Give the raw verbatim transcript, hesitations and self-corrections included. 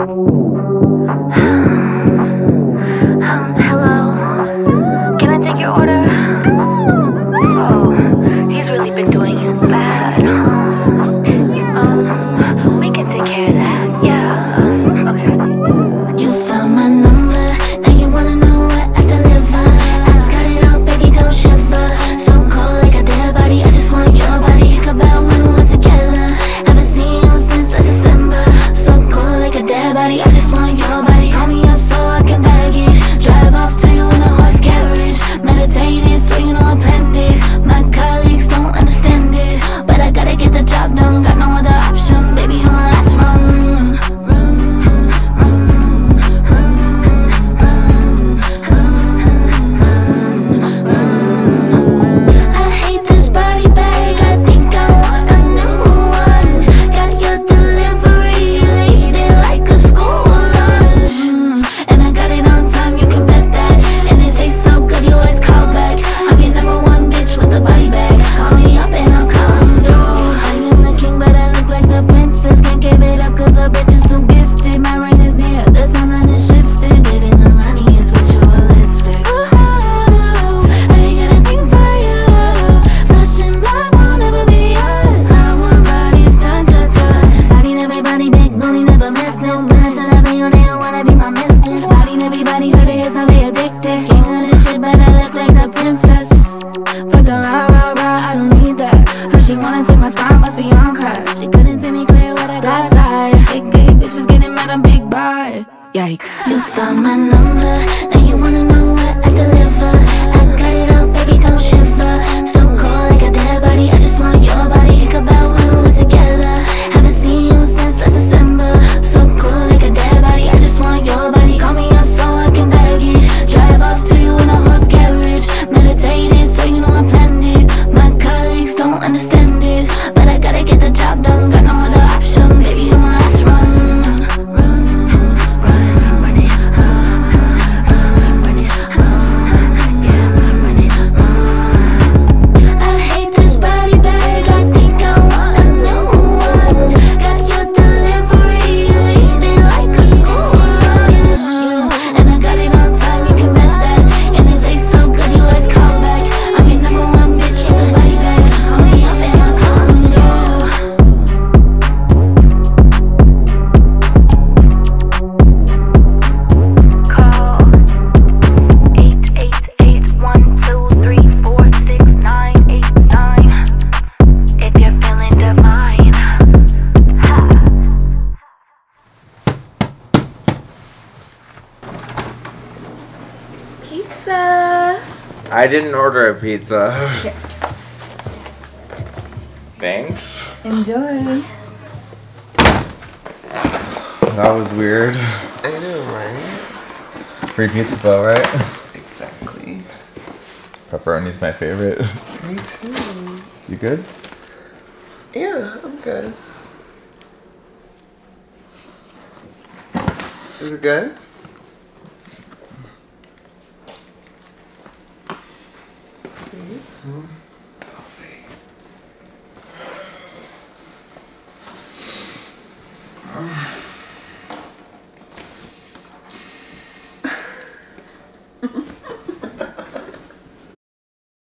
Um, hello. Can I take your order? Oh, he's really been doing it bad. Um, we can take care of that. Yeah. Okay. You found my number. Now you wanna know what I deliver. I got it all, baby, don't shiver. So cold like a dead body. I just want your body. Think about when we were together. Haven't seen you since last December. So cold like a dead body. I just want your body. Call me up so I can bag it. Drive off to you in a horse carriage. Meditating so you know I'm planned it. My colleagues don't understand it, but I gotta get the job done. Got no other option, baby, you're my last run. I hate this body bag, I think I want a new one. Got your delivery late like a school lunch. Mm, and I got it on time, you can bet that. And it tastes so good, you always call back. I'm your number one bitch with the body bag. Call me up and I'll come through. I am the king, but I look like the princess. Can't give it up cause the bitch is too gifted. My reign is near, the timeline is shifted. Getting the money is ritualistic. Ooh, I ain't got a thing for you. Flashing blood won't never be yours. I want bodies turned to dust. Body everybody, big booty, never miss this. Been to the video, they don't wanna be my mistress. Body everybody, heard it, it's how they addicted. King of this shit, but I look like the princess. Fuck the rah, rah, rah, I don't need that. Heard she wanna take my spine, must be on crack. She couldn't see me clear what I got side. Big gay bitches getting mad, I'm big buy. Yikes. You found my number, now you wanna know what I deliver. I got it all, baby, don't shiver. So cold like a dead body, I just want your body. Think about when we were together. Haven't seen you since last December. So cold like a dead body, I just want your body. Call me up so I can bag it. Drive off to you in a horse carriage. Meditating so you know I'm planned it. My colleagues don't understand it, but I gotta get the job done. Got no other option, baby, you're my last run. I hate this body bag, I think I want a new one. Got your delivery late like a school lunch. And I got it on time, you can bet that. And it tastes so good, you always call back. I'm your number one bitch with the body bag. Call me up and I'll come through. Call eight eight eight, one two three four six nine eight nine if you're feeling divine. Ha. Pizza. I didn't order a pizza. Thanks. Enjoy. That was weird. I know, right? Free pizza though, right? Exactly. Pepperoni's my favorite. Me too. You good? Yeah, I'm good. Is it good? Mm-hmm.